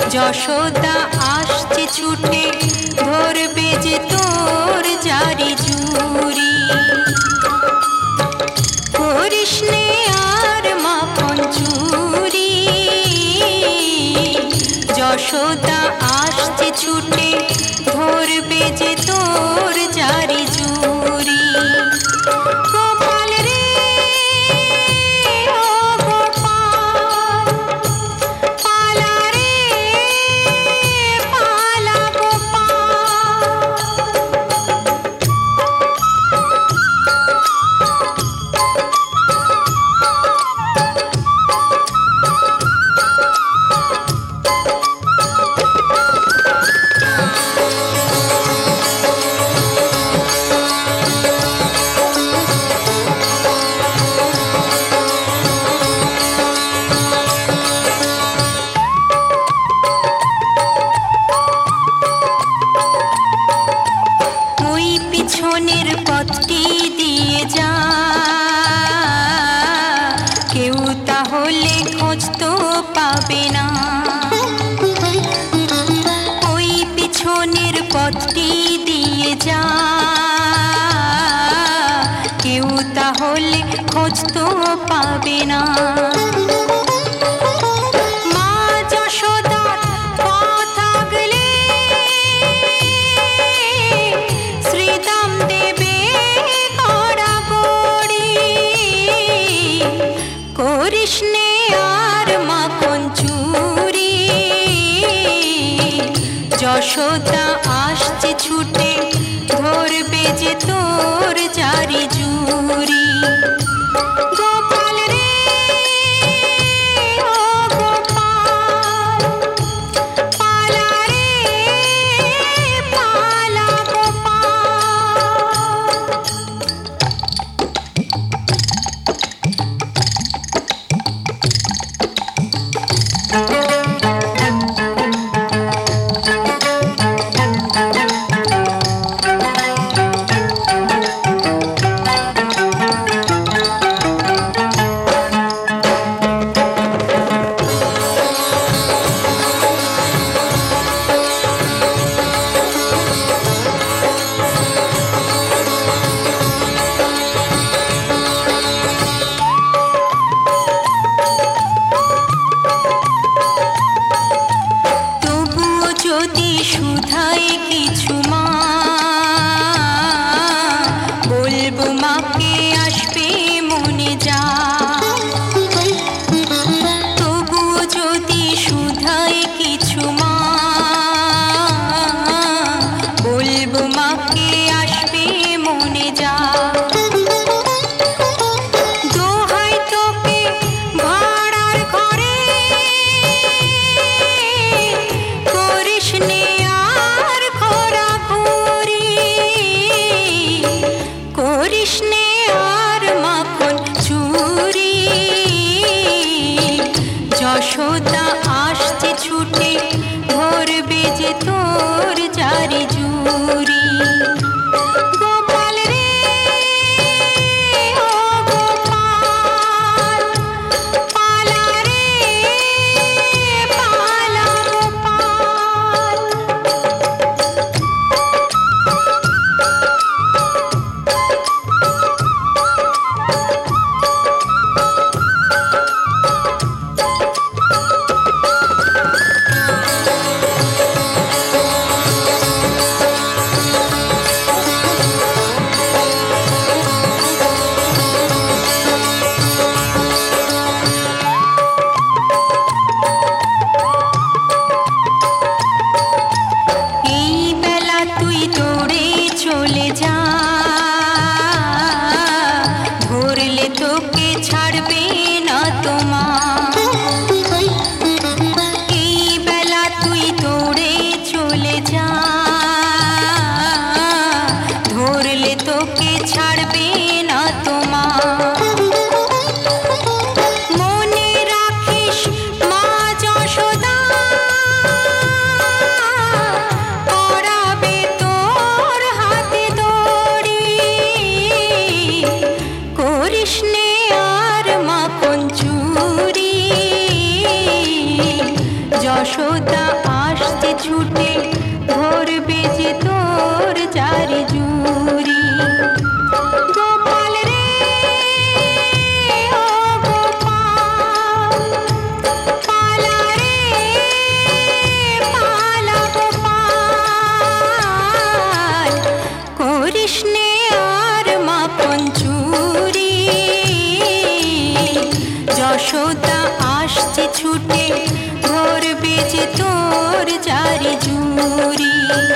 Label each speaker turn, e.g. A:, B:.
A: যশোদা আসছে ছুটে ধরবে যে তোর জারি জুরি। করিস নে আর মাখন চুরি। যশোদা আসছে ছুটে ধরবে যে তোর জারি জুরি। গোপাল রে ও গোপাল, পালা রে পালা গোপাল। ওই পিছনের পথটি দিয়ে যা, কেউ তাহলে খোঁজ তো পাবে না। ওই পিছনের পথটি দিয়ে যা, কেউ তাহলে খোঁজ তো পাবে না। মা যশোদার কথা গেলে শ্রীদাম দেবে গড়াগড়ি। করিস নে আর মাখন চুরি। যশোদা আসছে ছুটে ধরবে যে তোর জারি জুরি। গোপাল রে ও গোপাল, পালা রে পালা গোপাল। তবুও যদি শুধায় কিছু মা, বলবো মাকে আসবে মনে যা। তবুও যদি শুধায় কিছু মা, বলবো মাকে আসবে মনে যা। দোহাই তোকে ভাড়ার ঘরে, করিস নে আর ঘোরাঘুরি। করিস নে আর মাখন চুরি। যশোদা আসছে ছুটে ধরবে যে তোর জারি জুরি। গোপাল রে ও গোপাল, পালা রে পালা গোপাল। এই বেলা তুই দৌড়ে চলে যা, ধরলে তোকে ছাড়বে না তোমা। এই বেলা তুই দৌড়ে চলে যা, ধরলে তোকে ছাড়বে না তোমা। মনে রাখিস মা যশোদা করাবে তোর হাতে দড়ি। করিস নে আর মাখন চুরি। যশোদা আসছে ছুটে ধরবে যে তোর চারি জুড়ি। গোপাল রে ও গোপাল, পালা রে পালা গোপাল, করিস নে আর মাখন চুরি। যশোদা আসছে ছুটে ধরবে যে তোর চারি জুড়ি।